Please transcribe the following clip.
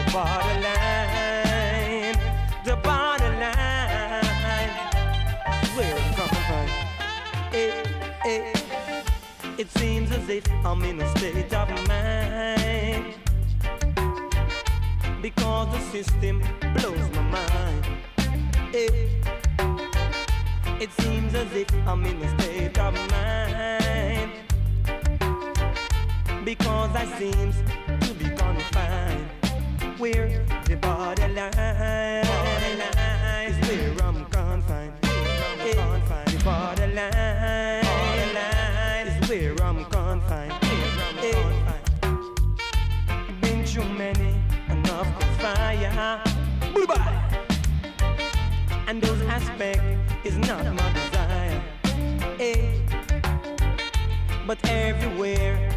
borderline, the borderline, where I'm coming from. It seems as if I'm in a state of mind, because the system blows my mind. It seems as if I'm in a state of mind, because I seem to be confined. Where the borderline is where I'm confined. The borderline is where I'm confined. Been through many enough fire, and those aspects is not my desire. But everywhere